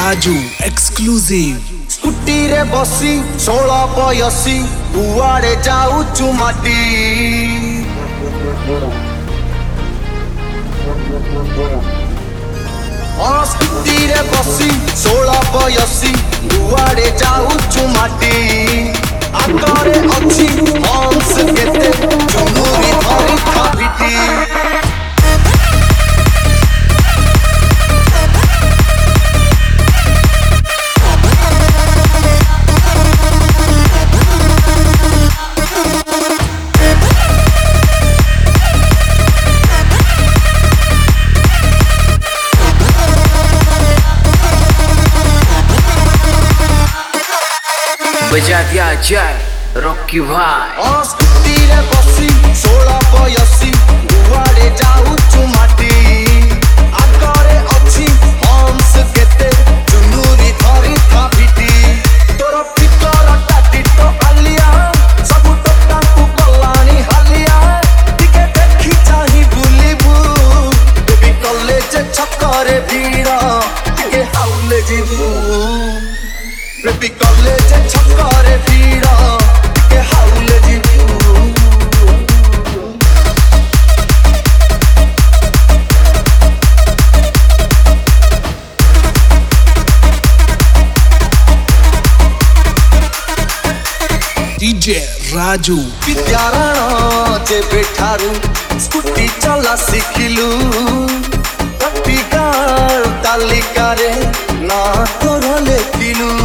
Raju exclusive. Scooty रे बसी 16 बयसी कुआड़े जाऊचु माटी। स्कूटी रे बसी 16 बयसी कुआड़े जाऊचु माटी। आगरे अच्छी हंस केते चुमुरी धरी खापिटी। बजा दिया जाए रॉकी भाई। स्कूटी रे बसी 16 बयसी कुआड़े जाऊचु माटी। आगरे अच्छी हंस केते चुमुरी धरी खापिटी। तोर पितर टाटी तो आलिया सब टोटा को कलानी हालिया। टिके देखी चाही बुलिबू बेबी कॉलेज छकरे भीड़ टिके हाउले जीबू। बेबी कॉलेज छकरे भीड़ टिके हाउले जीबू। डीजे राजू विद्यारण जेबे ठारू स्कूटी चला शिखिलु। पट्टिकार तालिकारे ना तोर लेखिलु।